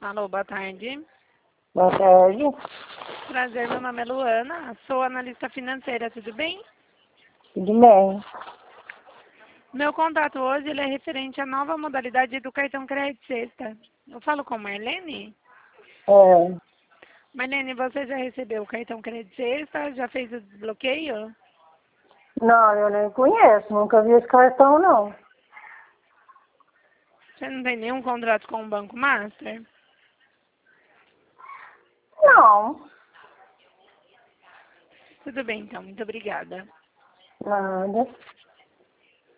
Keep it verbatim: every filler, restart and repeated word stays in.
Alô, boa tarde. Boa tarde. Prazer, meu nome é Luana, sou analista financeira, tudo bem? Tudo bem? Meu contato hoje ele é referente à nova modalidade do cartão crédito sexta. Eu falo com Marlene? É. Marlene, você já recebeu o cartão crédito sexta? Já fez o desbloqueio? Não, eu nem conheço, nunca vi esse cartão, não. Você não tem nenhum contrato com o Banco Master? Não. Tudo bem, então. Muito obrigada. Nada.